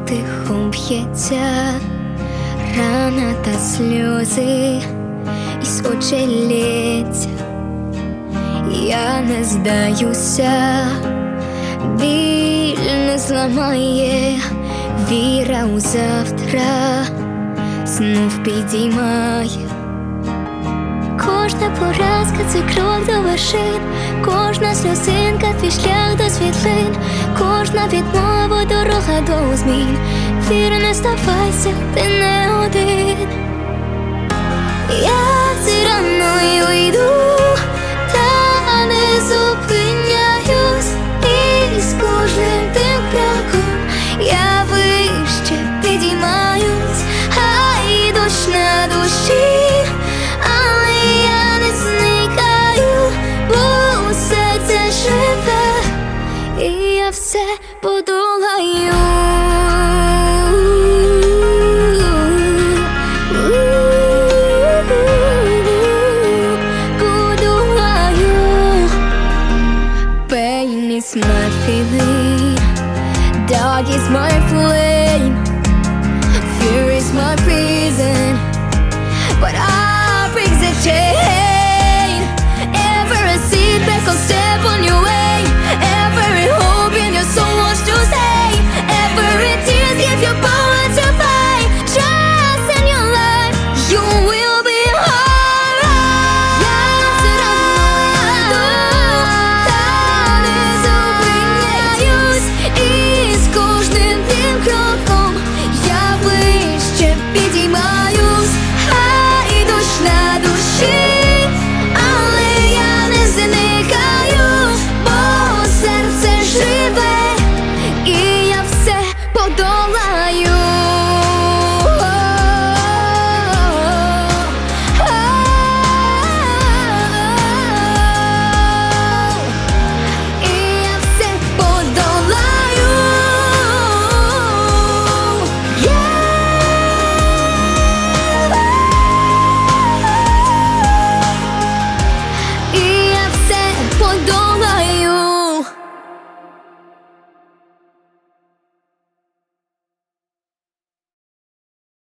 тихо б'ється рана та сльози із очей лється. Я не здаюся, біль не зламає, віра у завтра знов підіймає. Кожна поразка — це крок до вершин, кожна сльозинка — твій шлях до світлин, кожна відмова — дорога до змін. Віра, не здавайся, ти не один. Я ціраною йду